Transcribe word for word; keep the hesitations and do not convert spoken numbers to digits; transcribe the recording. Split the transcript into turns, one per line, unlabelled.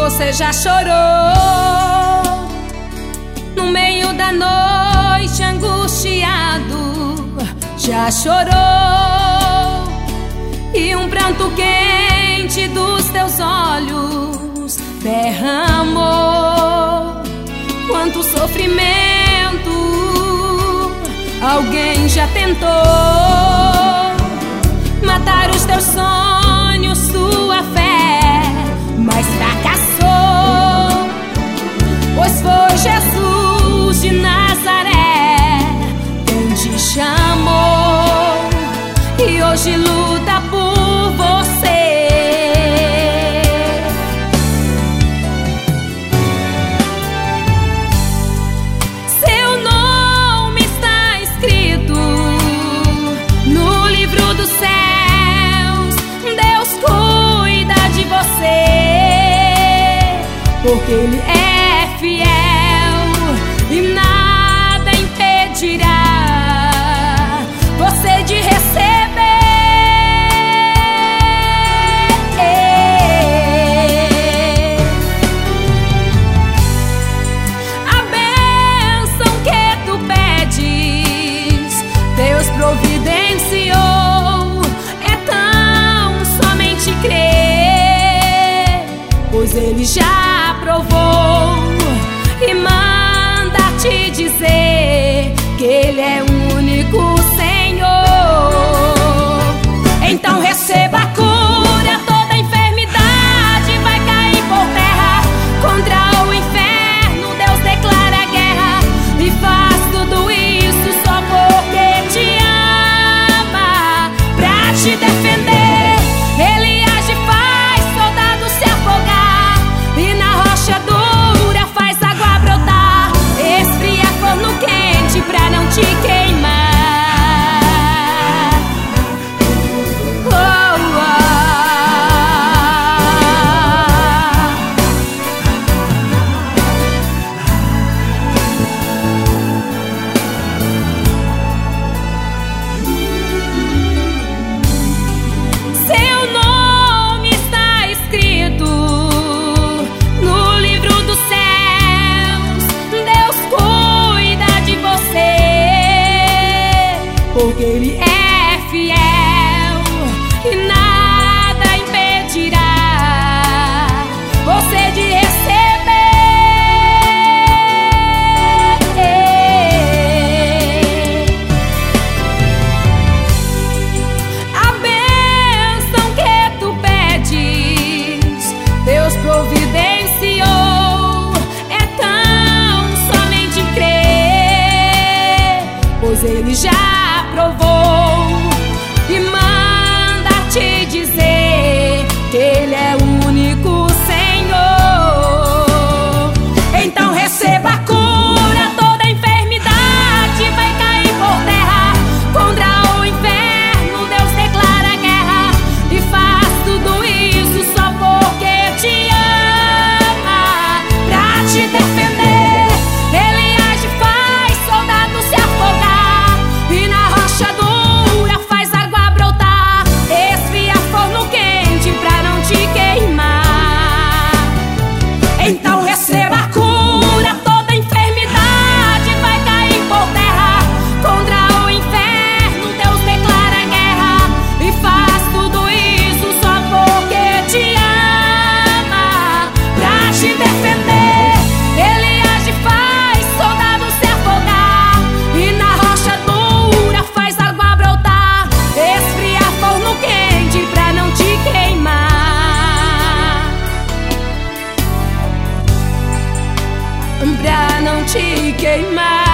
Você já chorou no meio da noite angustiado, já chorou, e um pranto quente dos teus olhos derramou. Quanto sofrimento alguém já tentou matar os teus sonhos, sua fé, mas fracassou. Pois foi Jesus de Nazaré quem te chamou e hoje luta por você. Seu nome está escrito no livro dos céus. Deus cuida de você, porque Ele é fiel e nada impedirá você de receber a bênção que tu pedes. Deus providenciou, é tão somente crer, pois Ele já aprovou e manda te dizer que Ele é o único Senhor. Então receba a cura, toda enfermidade vai cair por terra. Contra o inferno Deus declara guerra e faz tudo isso só porque te ama, pra te defender. Ele age, faz soldado se afogar, e na rocha dura faz água brotar, esfria forno quente pra não te queimar. Oh, oh. Seu nome está escrito no livro dos céus. Deus cuida de você, porque Ele é fiel e nada impedirá você de receber a bênção que tu pedes. Deus providenciou, é tão somente crer, pois Ele já aprovou e manda te dizer que Ele é o único Senhor. Então receba a cura, toda enfermidade vai cair por terra. Contra o inferno Deus declara guerra e faz tudo isso só porque te ama, pra te defender. Ele age, faz soldado se afogar, e na rocha dura faz água brotar, esfria forno quente pra não te queimar. Então receba a cura, toda enfermidade vai cair por terra. Contra o inferno Deus declara guerra e faz tudo isso só porque te ama, pra te defender. Ele age, faz soldado se afogar, e na rocha dura faz água brotar, esfria forno quente pra não te queimar, pra não te queimar.